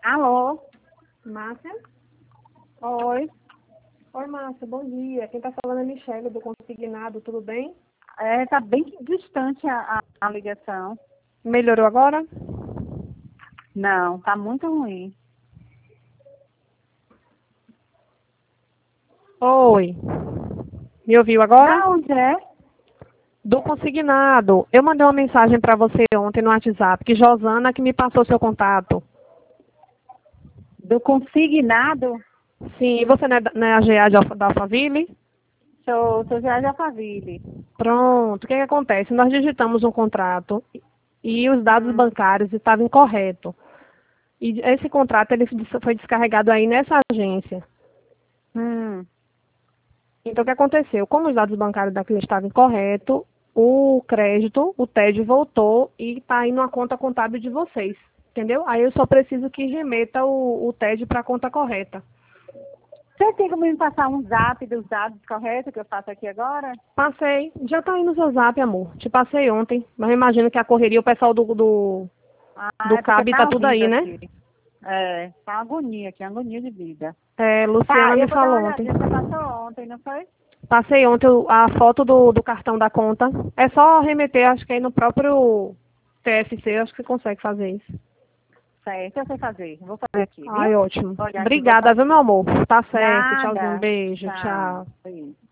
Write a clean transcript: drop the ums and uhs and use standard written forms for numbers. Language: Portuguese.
Alô? Márcia? Oi. Oi, Márcia, bom dia. Quem está falando é Michele, do Consignado, tudo bem? Tá bem distante a ligação. Melhorou agora? Não, tá muito ruim. Oi. Me ouviu agora? Da onde é? Do Consignado. Eu mandei uma mensagem para você ontem no WhatsApp, que Josana que me passou seu contato. Do consignado? Sim, você não é a GA da Alphaville? Sou Jorge Alphaville. Pronto. O que acontece? Nós digitamos um contrato e os dados Hum, bancários estavam incorretos. E esse contrato ele foi descarregado aí nessa agência. hum. Então, o que aconteceu? Como os dados bancários da cliente estavam incorretos, o crédito, o TED, voltou e está indo na conta contábil de vocês. Entendeu? Aí eu só preciso que remeta o TED para a conta correta. Você tem como me passar um zap dos dados corretos que eu faço aqui agora? Passei. Já está aí no seu zap, amor. Te passei ontem. Mas eu imagino que a correria, o pessoal do É porque CAB está tá tudo aí, horrível né? aqui. Tá uma agonia aqui, uma agonia de vida. É, Tá, Luciana eu me vou dar uma falou ontem. olhadinha. Você passou ontem, não foi? Passei ontem a foto do cartão da conta. É só remeter, acho que aí no próprio TFC, acho que você consegue fazer isso. Certo, eu sei fazer. Vou fazer aqui, viu? Ai, ótimo. Vou olhar aqui, vou Obrigada, viu, fazer. meu amor? Tá certo. Tchauzinho, Nada. beijo, Tchau. tchau. Beijo.